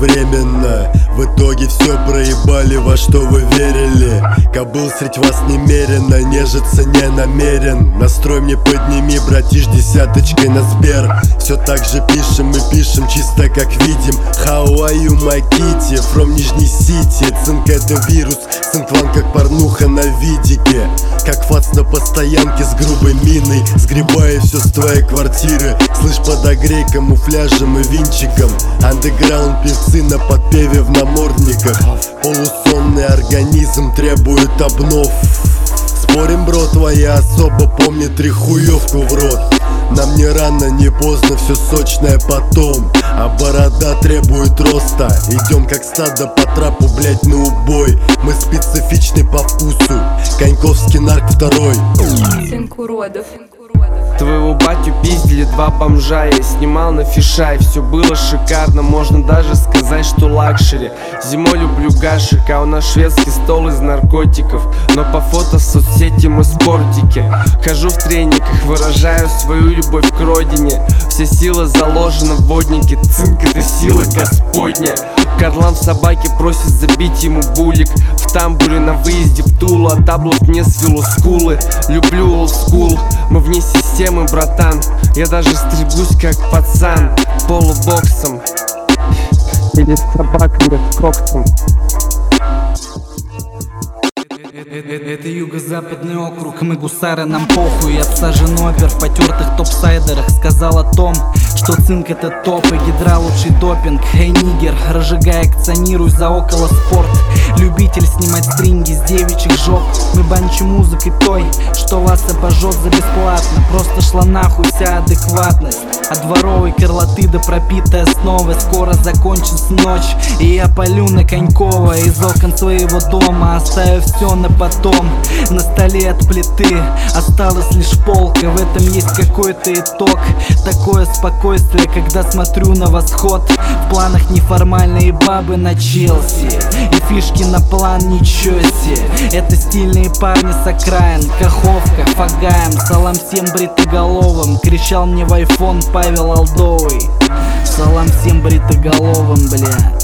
временно. В итоге все проебали, во что вы верили. Кобыл средь вас немерено, нежиться не намерен. Настрой мне подними, братиш, десяточкой на Сбер. Все так же пишем, мы пишем чисто как видим. How are you, my kitty? From Нижней Сити. Цинк это вирус, цинкван как порнуха на видике. Как фац на постоянке с грубой миной. Сгребая все с твоей квартиры. Слышь, подогрей камуфляжем и винчиком. Андеграунд певцы на подпеве в намордниках. Полусонный организм требует обнов. Спорим, бро, твоя особа помнит трехуевку в рот. Нам не рано, не поздно, все сочное потом. А борода требует роста. Идем как стадо по трапу, блять, на убой. Мы специфичны по вкусу. Коньковский нарк второй. Цинк уродов. Твоего батю пиздили два бомжа. Я снимал на фишай, все было шикарно. Можно даже сказать, что лакшери. Зимой люблю гашик, а у нас шведский стол из наркотиков. Но по фото в соцсети мы спортики. Хожу в трениках, выражаю свою любовь к родине. Все силы заложены в воднике. Цинк это сила Господня. Карлан в собаке просит забить ему булик. В тамбуре на выезде в Тулу. От таблов не свело скулы. Люблю олдскул, мы вне системы, братан. Я даже стригусь как пацан. Полубоксом или с собаками с коксом. Это юго-западный округ, мы гусары, нам похуй. Обсажен опер в потертых топсайдерах. Сказал о том, что цинк это топ и гидра лучший допинг. Эй, нигер, разжигай, акционируй за около спорт. Любитель снимать стринги с девичьих жоп. Мы банчим музыкой той, что вас обожжет за бесплатно. Просто шла нахуй вся адекватность. От дворовой карлоты до пропитой основы. Скоро закончится ночь, и я палю на Конькова из окон своего дома, оставив все на потом. На столе от плиты осталась лишь полка. В этом есть какой-то итог. Такое спокойствие, когда смотрю на восход. В планах неформальные бабы на Челси и фишки на план ничего себе. Это стильные парни с окраин. Каховка, Фагаем, салам всем бритоголовым. Кричал мне в айфон Павел Алдовый. Салам всем бритоголовым, бля.